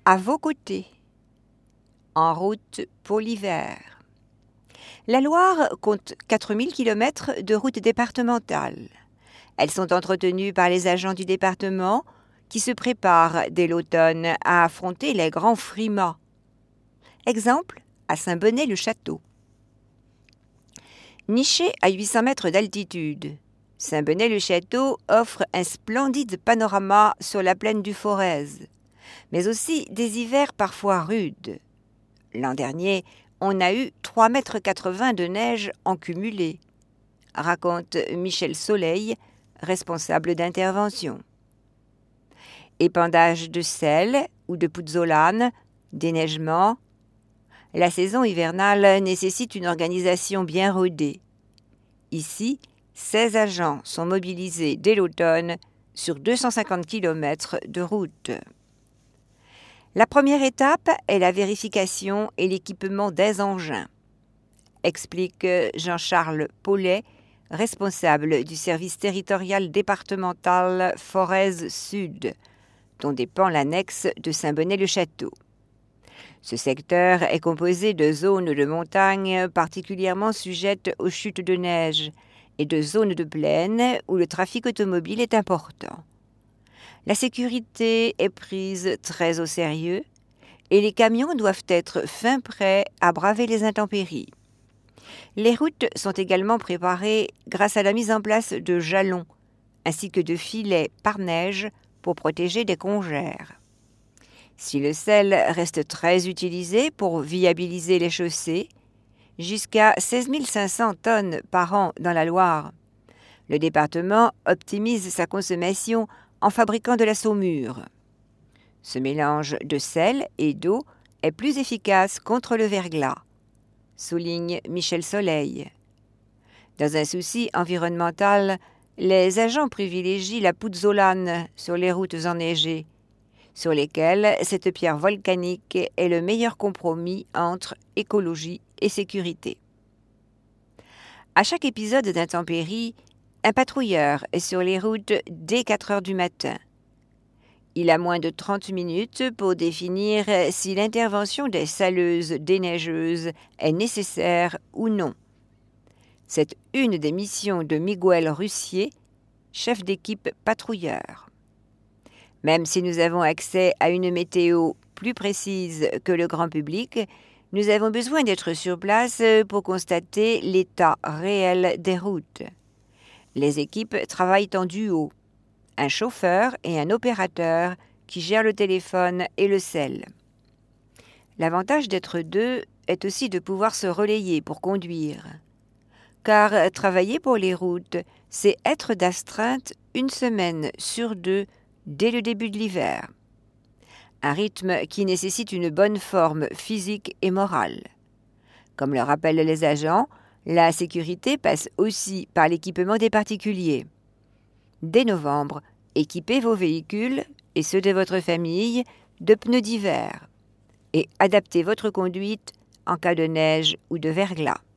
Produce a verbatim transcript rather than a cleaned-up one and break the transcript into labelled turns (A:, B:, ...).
A: À vos côtés, en route pour l'hiver. La Loire compte quatre mille kilomètres de routes départementales. Elles sont entretenues par les agents du département qui se préparent dès l'automne à affronter les grands frimas. Exemple, à Saint-Bonnet-le-Château. Niché à huit cents mètres d'altitude, Saint-Bonnet-le-Château offre un splendide panorama sur la plaine du Forez, mais aussi des hivers parfois rudes. L'an dernier, on a eu trois mètres quatre-vingts de neige en cumulé, raconte Michel Soleil, responsable d'intervention. Épandage de sel ou de pouzzolane, déneigement. La saison hivernale nécessite une organisation bien rodée. Ici, seize agents sont mobilisés dès l'automne sur deux cent cinquante kilomètres de route. La première étape est la vérification et l'équipement des engins, explique Jean-Charles Paulet, responsable du service territorial départemental Forez Sud, dont dépend l'annexe de Saint-Bonnet-le-Château. Ce secteur est composé de zones de montagne particulièrement sujettes aux chutes de neige et de zones de plaine où le trafic automobile est important. La sécurité est prise très au sérieux et les camions doivent être fin prêts à braver les intempéries. Les routes sont également préparées grâce à la mise en place de jalons ainsi que de filets par neige pour protéger des congères. Si le sel reste très utilisé pour viabiliser les chaussées, jusqu'à seize mille cinq cents tonnes par an dans la Loire, le département optimise sa consommation en fabriquant de la saumure. Ce mélange de sel et d'eau est plus efficace contre le verglas, souligne Michel Soleil. Dans un souci environnemental, les agents privilégient la pouzzolane sur les routes enneigées, sur lesquelles cette pierre volcanique est le meilleur compromis entre écologie et sécurité. À chaque épisode d'intempérie, un patrouilleur est sur les routes dès quatre heures du matin. Il a moins de trente minutes pour définir si l'intervention des saleuses déneigeuses est nécessaire ou non. C'est une des missions de Miguel Russier, chef d'équipe patrouilleur. Même si nous avons accès à une météo plus précise que le grand public, nous avons besoin d'être sur place pour constater l'état réel des routes. Les équipes travaillent en duo, un chauffeur et un opérateur qui gèrent le téléphone et le sel. L'avantage d'être deux est aussi de pouvoir se relayer pour conduire. Car travailler pour les routes, c'est être d'astreinte une semaine sur deux dès le début de l'hiver. Un rythme qui nécessite une bonne forme physique et morale. Comme le rappellent les agents, la sécurité passe aussi par l'équipement des particuliers. Dès novembre, équipez vos véhicules et ceux de votre famille de pneus d'hiver et adaptez votre conduite en cas de neige ou de verglas.